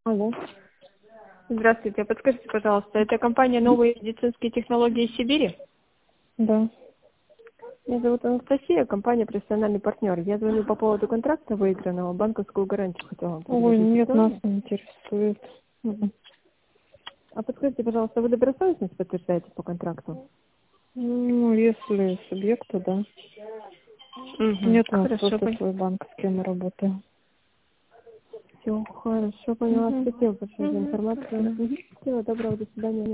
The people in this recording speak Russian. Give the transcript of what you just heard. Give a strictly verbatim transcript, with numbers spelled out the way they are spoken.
Алло. Здравствуйте. Подскажите, пожалуйста, это компания «Новые медицинские технологии Сибири»? Да. Меня зовут Анастасия, компания «Профессиональный партнер». Я звоню по поводу контракта выигранного, банковскую гарантию хотела вам Ой, предложить. нет, нас Актуально? не интересует. Мгм. А подскажите, пожалуйста, вы добросовестность подтверждаете по контракту? Ну, если субъекта, да. Угу. Нет, у нас Хорошо, просто пон... свой банк, с кем мы работаем. Все, хорошо, поняла. Угу. Спасибо большое за Угу. информацию. Спасибо. Мгм. Всего доброго, до свидания.